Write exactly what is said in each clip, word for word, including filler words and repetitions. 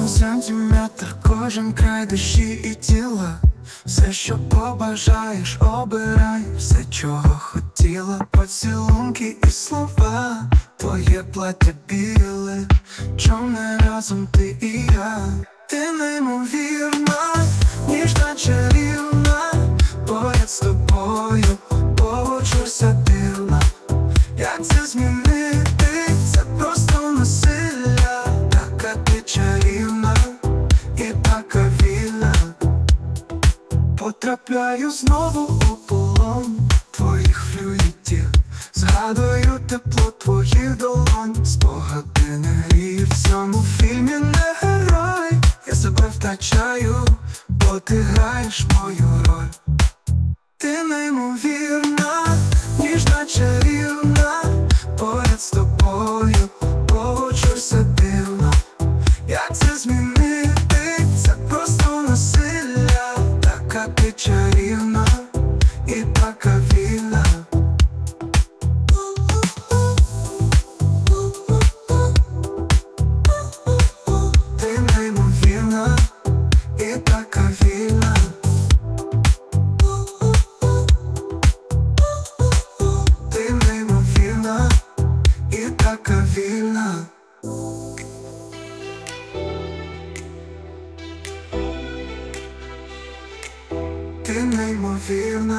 Кожен сантиметр, кожен край душі і тіла. Все, що побажаєш, обирай, все, чого хотіла. Поцілунки і слова, твоє плаття біле, чорне разом ти і я. Ти неймовірна, ніжна, чарівна, поряд з тобою почуся дивна. Як це змінити? Це просто насилля. Така ти чарівна і така вільна. Потрапляю знову у полон твоїх флюїдів. Згадую тепло твоїх долонь. Спогади не гріють, в цьому фільмі не герой. Я себе втрачаю, бо ти граєш мою роль. Ти неймовірна, ніжна, чарівна, поряд з тобою почуся дивно. Як це змінити? Це просто насилля. Така ти чарівна і така вільна. Ти неймовірна і така вільна. Ти неймовірна і така вільна. Ти неймовірна.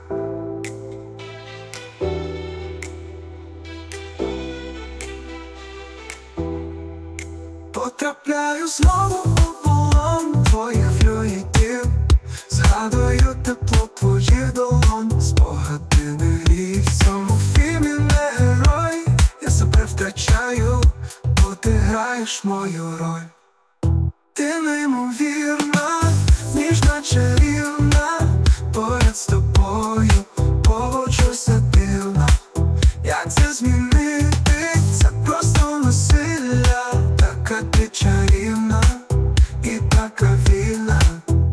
Потрапляю знову у полон твоїх флюїдів. Згадую тепло твоїх долонь. Спогади не гріють, в цьому фільмі не герой. Я себе втрачаю, бо ти граєш мою роль. Ти неймовірна, ніжна, чарівна, поряд з тобою почуся дивно. Як це змінити? Це просто насилля. Така ти чарівна і така вільна.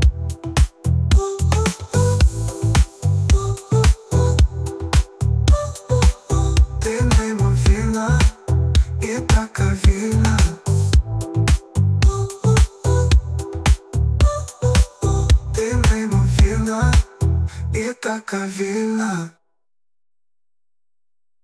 Ти неймовірна і така вільна. Ти неймовірна і така вільна.